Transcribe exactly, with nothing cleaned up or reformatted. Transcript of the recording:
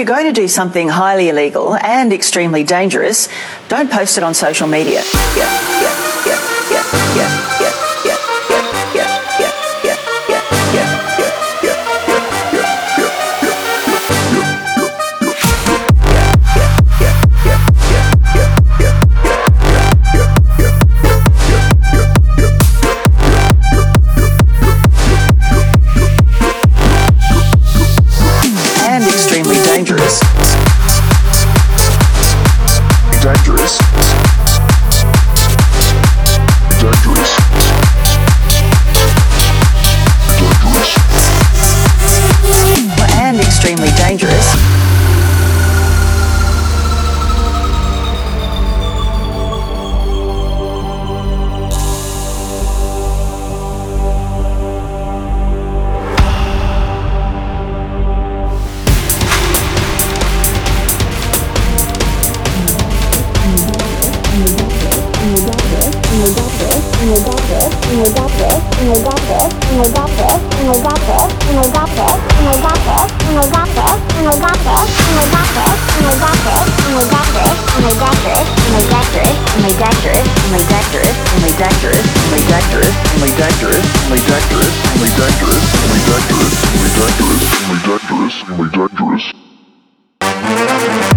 you're going to do something highly illegal and extremely dangerous, don't post it on social media. Yeah, yeah, yeah, yeah, yeah, yeah, yeah, yeah, yeah, yeah, yeah, yeah, yeah, yeah, yeah, and extremely dangerous. Dangerous. Dangerous. Dangerous. And extremely dangerous. Dangerous.